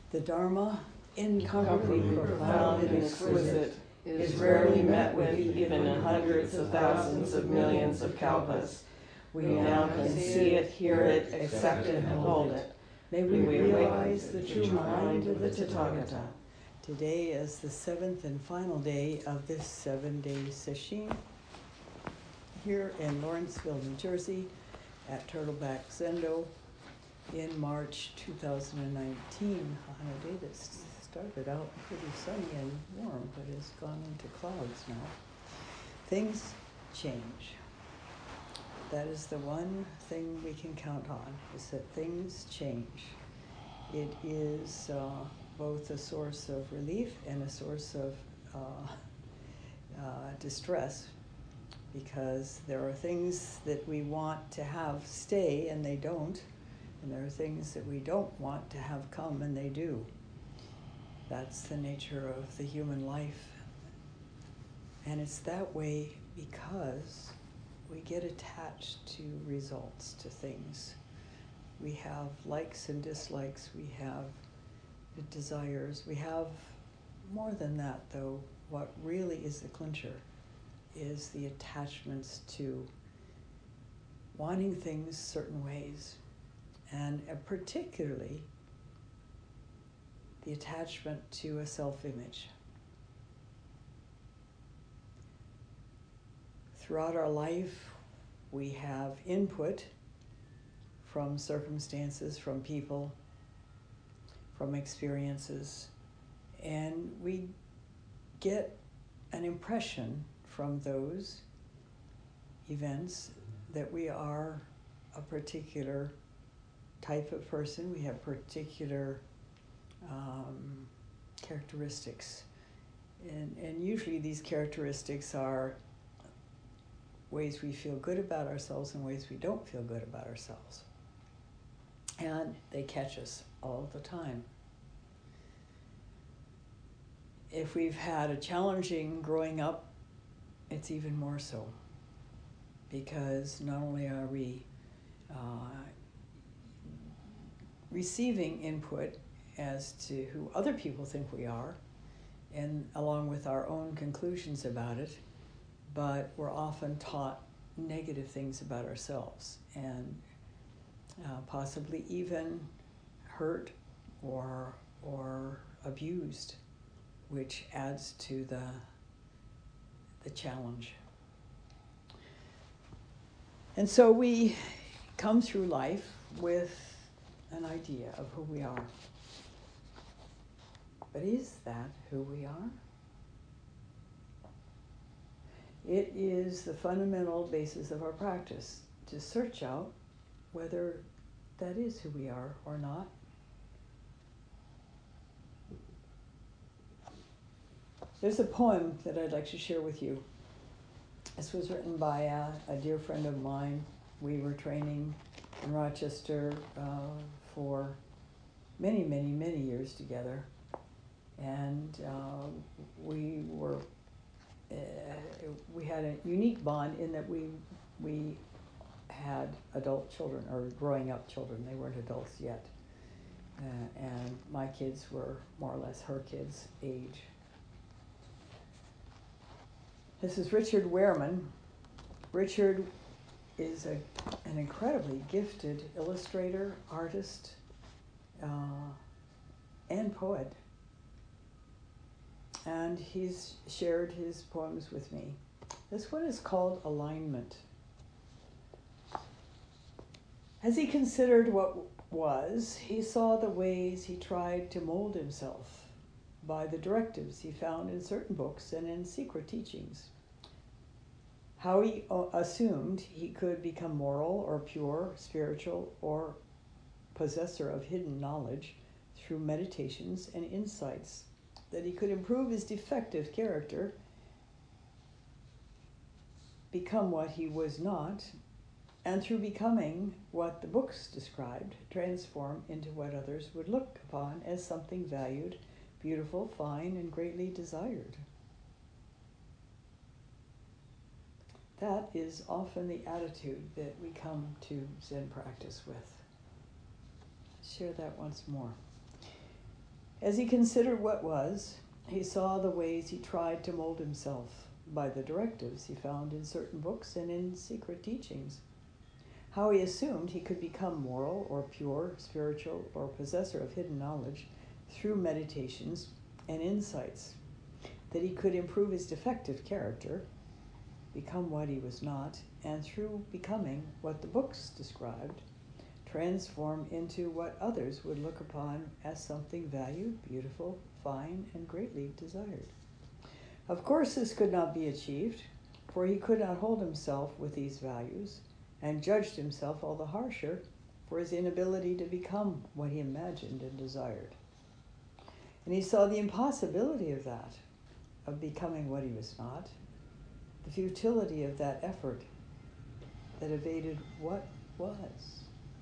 The Dharma, incomparably Incomparably profound and exquisite, is rarely met with even in hundreds of thousands of millions of kalpas. We now can see it, hear it, accept it, and hold it. May we realize the true mind of the Tathagata. Today is the 7th and final day of this 7-day sesshin here in Lawrenceville, New Jersey at Turtleback Zendo in March 2019, on a day that started out pretty sunny and warm, but has gone into clouds now. Things change. That is the one thing we can count on, is that things change. It is both a source of relief and a source of distress, because there are things that we want to have stay and they don't, and there are things that we don't want to have come and they do. That's the nature of the human life. And it's that way because we get attached to results, to things. We have likes and dislikes, we have desires, we have more than that though. What really is the clincher is the attachments to wanting things certain ways, and particularly the attachment to a self-image. Throughout our life, we have input from circumstances, from people, from experiences, and we get an impression from those events that we are a particular type of person. We have particular characteristics, and usually these characteristics are ways we feel good about ourselves and ways we don't feel good about ourselves, and they catch us all the time. If we've had a challenging growing up, it's even more so, because not only are we receiving input as to who other people think we are, and along with our own conclusions about it, but we're often taught negative things about ourselves, and possibly even hurt or abused, which adds to the challenge. And so we come through life with an idea of who we are. But is that who we are? It is the fundamental basis of our practice to search out whether that is who we are or not. There's a poem that I'd like to share with you. This was written by a dear friend of mine. We were training in Rochester for many, many, many years together. And we had a unique bond in that we had adult children, or growing up children. They weren't adults yet. And my kids were more or less her kids' age. This is Richard Wehrman. Richard is an incredibly gifted illustrator, artist, and poet. And he's shared his poems with me. This one is called Alignment. As he considered what was, he saw the ways he tried to mold himself by the directives he found in certain books and in secret teachings. How he assumed he could become moral or pure, spiritual, or possessor of hidden knowledge through meditations and insights, that he could improve his defective character, become what he was not, and through becoming what the books described, transform into what others would look upon as something valued, beautiful, fine, and greatly desired. That is often the attitude that we come to Zen practice with. Share that once more. As he considered what was, he saw the ways he tried to mold himself by the directives he found in certain books and in secret teachings. How he assumed he could become moral or pure, spiritual, or possessor of hidden knowledge through meditations and insights. That he could improve his defective character, become what he was not, and through becoming what the books described, transform into what others would look upon as something valued, beautiful, fine, and greatly desired. Of course, this could not be achieved, for he could not hold himself with these values, and judged himself all the harsher for his inability to become what he imagined and desired. And he saw the impossibility of that, of becoming what he was not, the futility of that effort that evaded what was.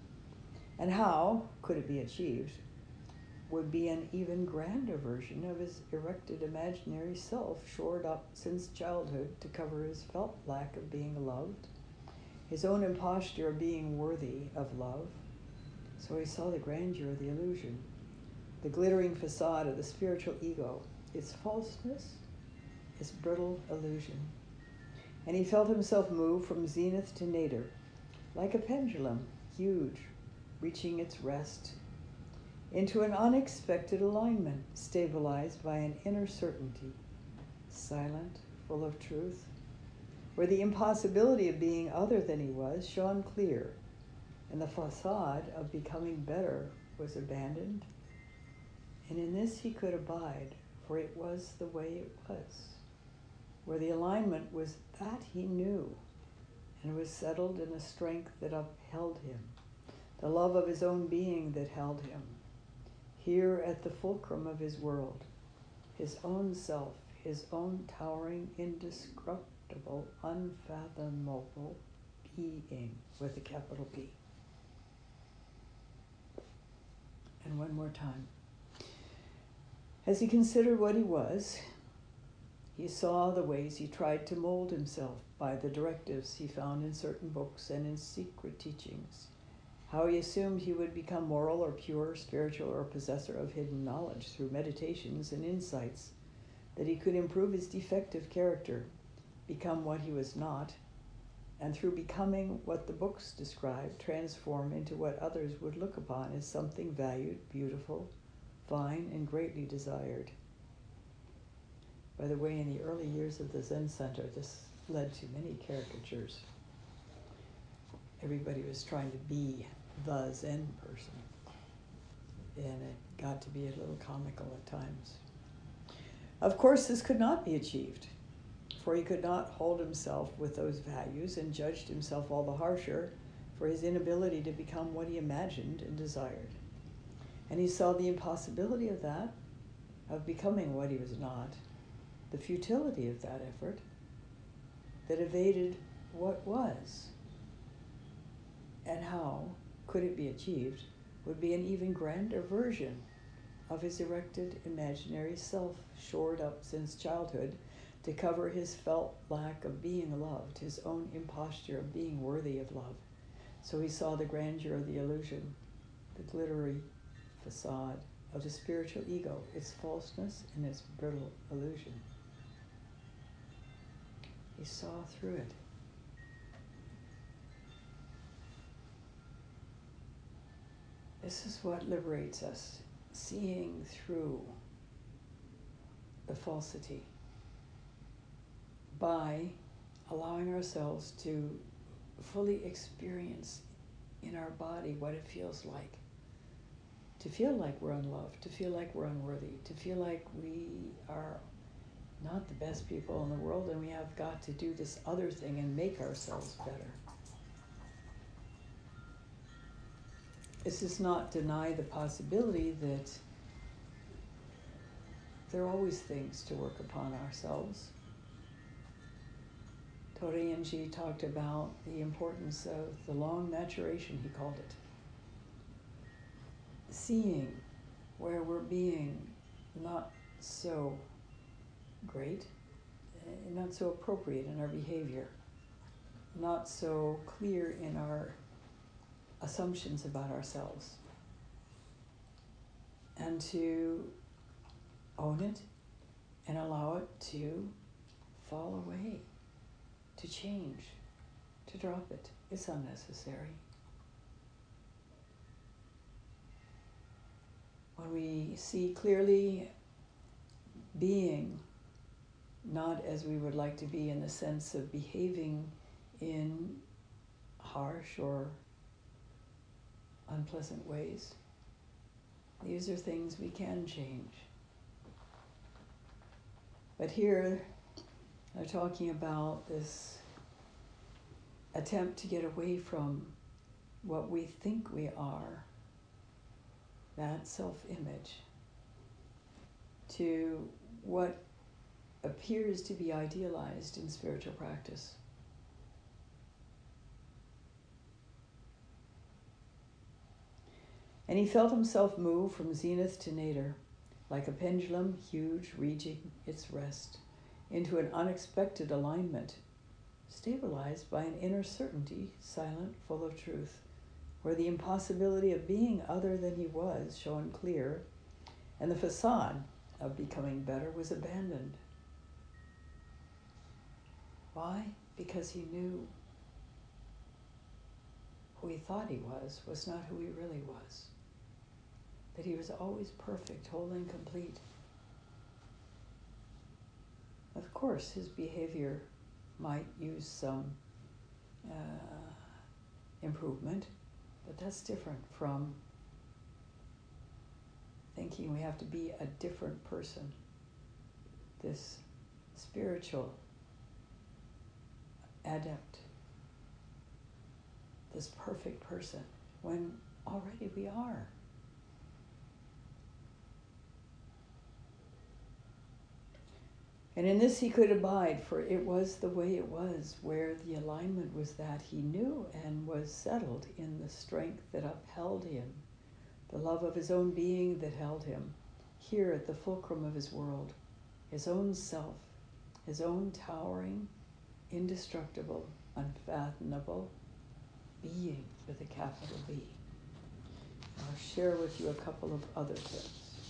And how could it be achieved would be an even grander version of his erected imaginary self, shored up since childhood to cover his felt lack of being loved, his own imposture of being worthy of love. So he saw the grandeur of the illusion, the glittering facade of the spiritual ego, its falseness, its brittle illusion. And he felt himself move from zenith to nadir, like a pendulum, huge, reaching its rest, into an unexpected alignment, stabilized by an inner certainty, silent, full of truth, where the impossibility of being other than he was shone clear, and the facade of becoming better was abandoned. And in this he could abide, for it was the way it was, where the alignment was that he knew, and was settled in a strength that upheld him, the love of his own being that held him, here at the fulcrum of his world, his own self, his own towering, indestructible, unfathomable being, with a capital B. And one more time. As he considered what he was, he saw the ways he tried to mold himself by the directives he found in certain books and in secret teachings. How he assumed he would become moral or pure, spiritual, or possessor of hidden knowledge through meditations and insights. That he could improve his defective character, become what he was not, and through becoming what the books describe, transform into what others would look upon as something valued, beautiful, fine, and greatly desired. By the way, in the early years of the Zen Center, this led to many caricatures. Everybody was trying to be the Zen person, and it got to be a little comical at times. Of course, this could not be achieved, for he could not hold himself with those values, and judged himself all the harsher for his inability to become what he imagined and desired. And he saw the impossibility of that, of becoming what he was not, the futility of that effort that evaded what was. And how could it be achieved would be an even grander version of his erected imaginary self, shored up since childhood to cover his felt lack of being loved, his own imposture of being worthy of love. So he saw the grandeur of the illusion, the glittery facade of the spiritual ego, its falseness and its brittle illusion. He saw through it. This is what liberates us, seeing through the falsity by allowing ourselves to fully experience in our body what it feels like. To feel like we're unloved, to feel like we're unworthy, to feel like we are not the best people in the world and we have got to do this other thing and make ourselves better. This does not deny the possibility that there are always things to work upon ourselves. Torii-Enji talked about the importance of the long maturation, he called it. Seeing where we're being not so great, not so appropriate in our behavior, not so clear in our assumptions about ourselves. And to own it and allow it to fall away, to change, to drop it. It's unnecessary. When we see clearly being not as we would like to be, in the sense of behaving in harsh or unpleasant ways, these are things we can change. But here they're talking about this attempt to get away from what we think we are, that self-image, to what appears to be idealized in spiritual practice. And he felt himself move from zenith to nadir, like a pendulum huge reaching its rest, into an unexpected alignment, stabilized by an inner certainty, silent, full of truth, where the impossibility of being other than he was shone clear, and the facade of becoming better was abandoned. Why? Because he knew who he thought he was not who he really was. That he was always perfect, whole and complete. Of course, his behavior might use some improvement, but that's different from thinking we have to be a different person. This spiritual adept, this perfect person, when already we are. And in this he could abide, for it was the way it was, where the alignment was that he knew and was settled in the strength that upheld him, the love of his own being that held him, here at the fulcrum of his world, his own self, his own towering, indestructible, unfathomable being with a capital B. I'll share with you a couple of other tips.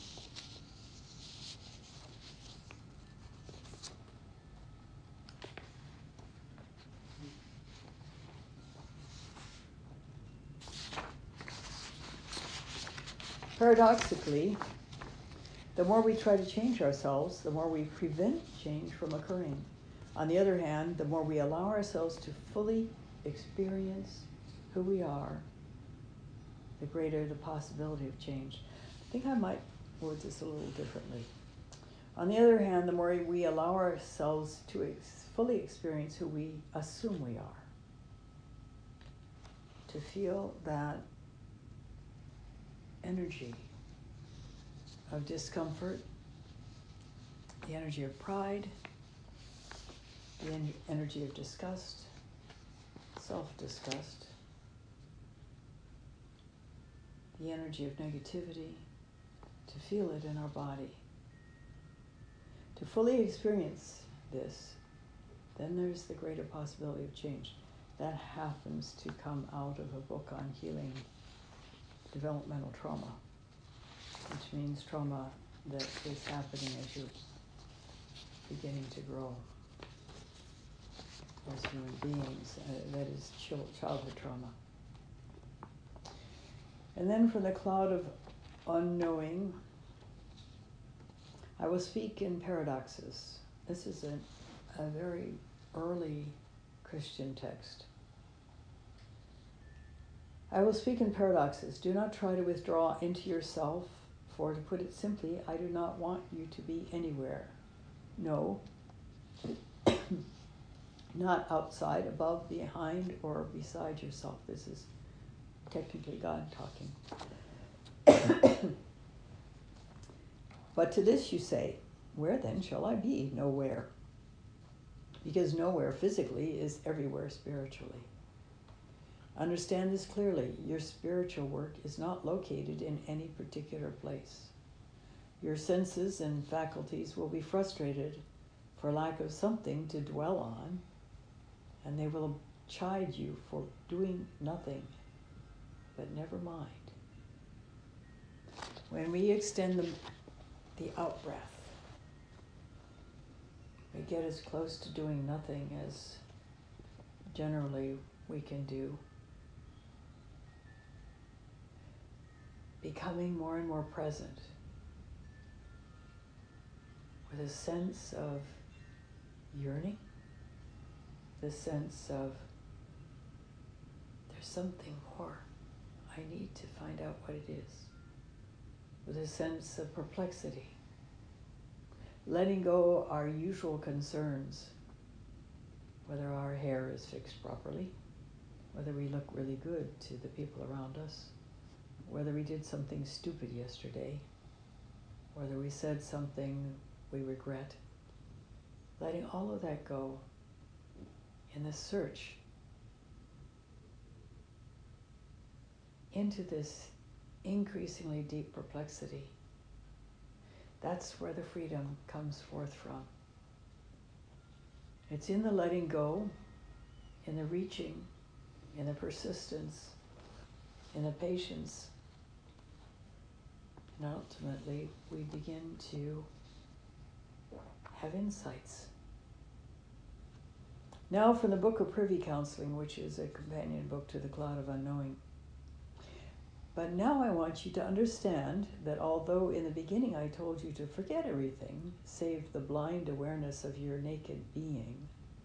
Paradoxically, the more we try to change ourselves, the more we prevent change from occurring. On the other hand, the more we allow ourselves to fully experience who we are, the greater the possibility of change. I think I might word this a little differently. On the other hand, the more we allow ourselves to fully experience who we assume we are, to feel that energy of discomfort, the energy of pride, the energy of disgust, self-disgust, the energy of negativity, to feel it in our body. To fully experience this, then there's the greater possibility of change. That happens to come out of a book on healing developmental trauma, which means trauma that is happening as you're beginning to grow as human beings. That is childhood trauma. And then from the cloud of unknowing, I will speak in paradoxes. This is a very early Christian text. I will speak in paradoxes. Do not try to withdraw into yourself, for to put it simply, I do not want you to be anywhere. No, not outside, above, behind, or beside yourself. This is technically God talking. But to this you say, where then shall I be? Nowhere. Because nowhere physically is everywhere spiritually. Understand this clearly. Your spiritual work is not located in any particular place. Your senses and faculties will be frustrated for lack of something to dwell on, and they will chide you for doing nothing. But never mind. When we extend the out-breath, We get as close to doing nothing as generally we can do. Becoming more and more present with a sense of yearning, the sense of there's something more. I need to find out what it is. With a sense of perplexity. Letting go our usual concerns, whether our hair is fixed properly, whether we look really good to the people around us, whether we did something stupid yesterday, whether we said something we regret. Letting all of that go in the search into this increasingly deep perplexity. That's where the freedom comes forth from. It's in the letting go, in the reaching, in the persistence, in the patience. And ultimately, we begin to have insights. Now from the Book of Privy Counseling, which is a companion book to The Cloud of Unknowing. But now I want you to understand that although in the beginning I told you to forget everything, save the blind awareness of your naked being,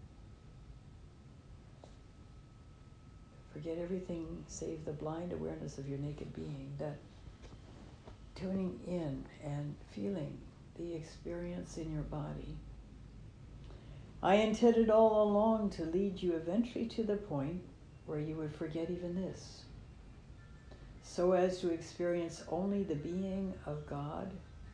forget everything save the blind awareness of your naked being, that tuning in and feeling the experience in your body, I intended all along to lead you eventually to the point where you would forget even this, so as to experience only the being of God.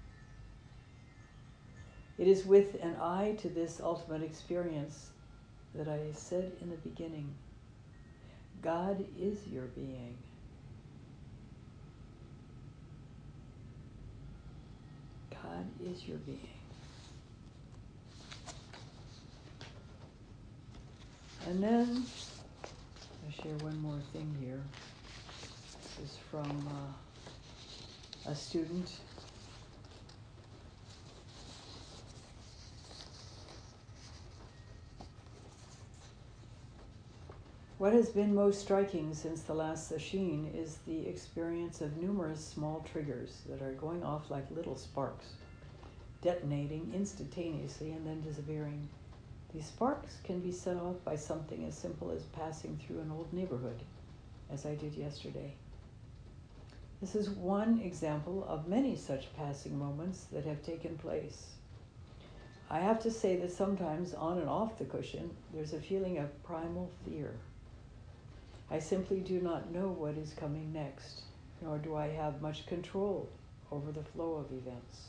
It is with an eye to this ultimate experience that I said in the beginning, God is your being. God is your being. And then, I'll share one more thing here. This is from a student. What has been most striking since the last session is the experience of numerous small triggers that are going off like little sparks, detonating instantaneously and then disappearing. These sparks can be set off by something as simple as passing through an old neighborhood, as I did yesterday. This is one example of many such passing moments that have taken place. I have to say that sometimes on and off the cushion, there's a feeling of primal fear. I simply do not know what is coming next, nor do I have much control over the flow of events.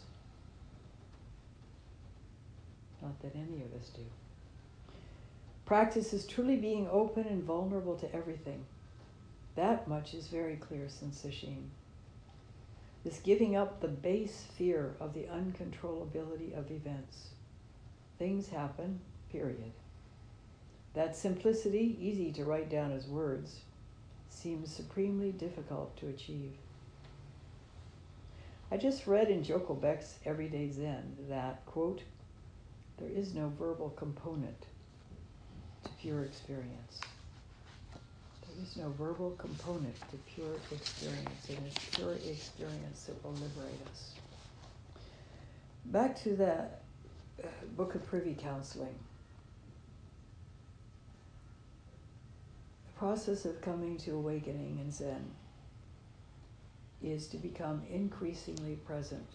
Not that any of us do. Practice is truly being open and vulnerable to everything. That much is very clear since Sesshin. This giving up the base fear of the uncontrollability of events. Things happen, period. That simplicity, easy to write down as words, seems supremely difficult to achieve. I just read in Joko Beck's Everyday Zen that, quote, there is no verbal component to pure experience. There is no verbal component to pure experience, and it's pure experience that will liberate us. Back to the Book of Privy Counseling. The process of coming to awakening in Zen is to become increasingly present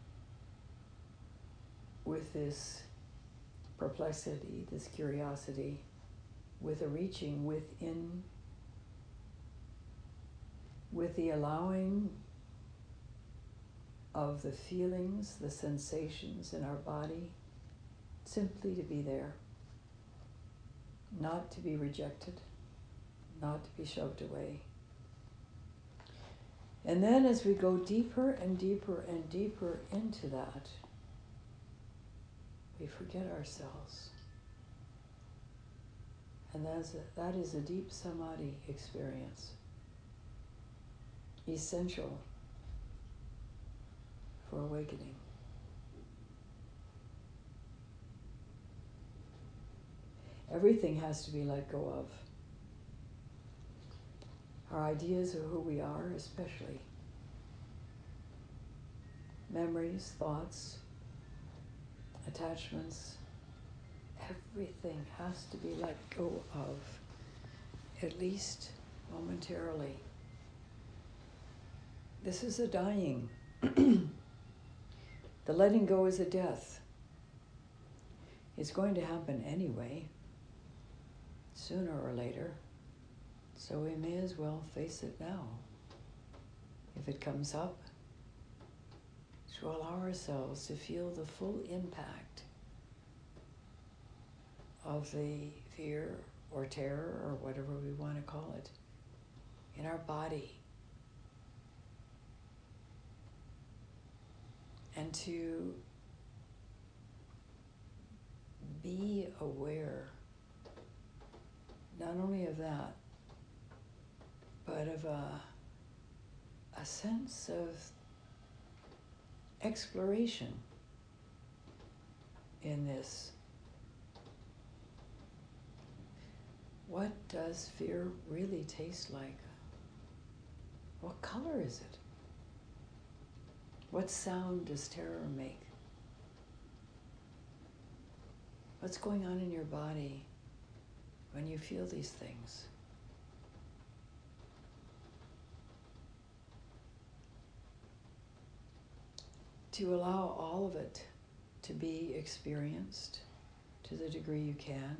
with this perplexity, this curiosity, with a reaching within, with the allowing of the feelings, the sensations in our body, simply to be there, not to be rejected, not to be shoved away. And then as we go deeper and deeper and deeper into that, we forget ourselves. And that is a deep samadhi experience, essential for awakening. Everything has to be let go of. Our ideas of who we are, especially. Memories, thoughts, attachments. Everything has to be let go of, at least momentarily. This is a dying. The letting go is a death. It's going to happen anyway, sooner or later, so we may as well face it now. If it comes up, to allow ourselves to feel the full impact of the fear or terror or whatever we want to call it in our body. And to be aware, not only of that, but of a sense of exploration in this. What does fear really taste like? What color is it? What sound does terror make? What's going on in your body when you feel these things? To allow all of it to be experienced to the degree you can.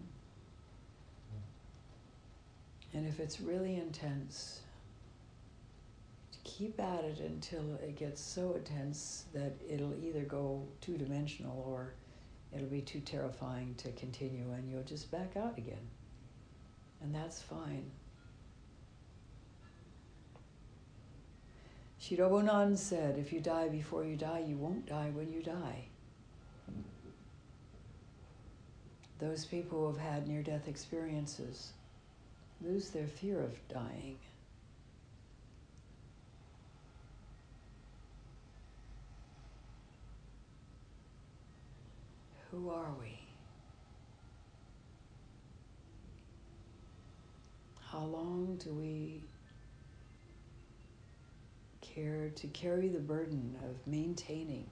And if it's really intense, to keep at it until it gets so intense that it'll either go two-dimensional or it'll be too terrifying to continue and you'll just back out again. And that's fine. Shirobunan said, if you die before you die, you won't die when you die. Those people who have had near-death experiences lose their fear of dying. Who are we? How long do we care to carry the burden of maintaining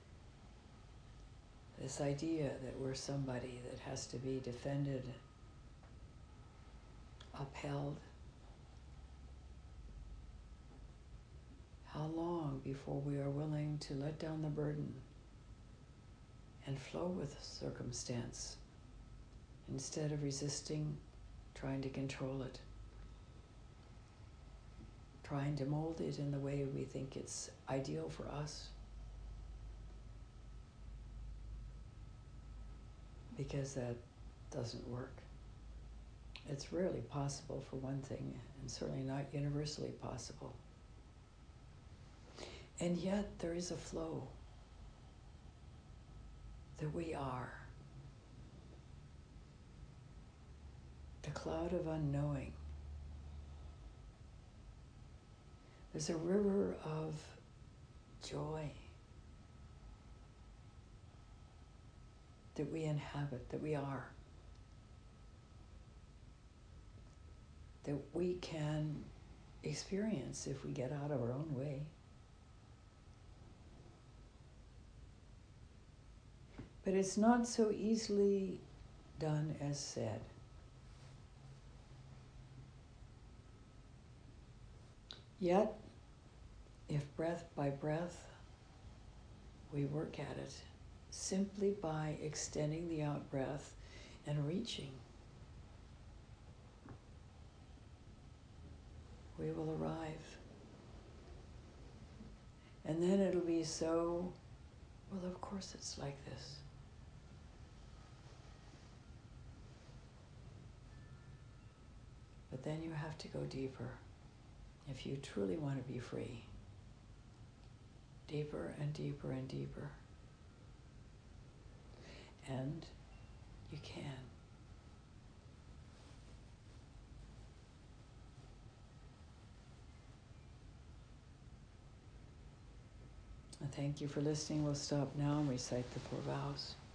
this idea that we're somebody that has to be defended, upheld? How long before we are willing to let down the burden and flow with circumstance instead of resisting, trying to control it, trying to mold it in the way we think it's ideal for us? Because that doesn't work. It's rarely possible, for one thing, and certainly not universally possible. And yet there is a flow that we are. The cloud of unknowing. There's a river of joy that we inhabit, that we are, that we can experience if we get out of our own way. But it's not so easily done as said. Yet, if breath by breath we work at it, simply by extending the out breath and reaching, we will arrive. And then it'll be so, well, of course it's like this. But then you have to go deeper if you truly want to be free. Deeper and deeper and deeper. And you can. Thank you for listening. We'll stop now and recite the 4 vows.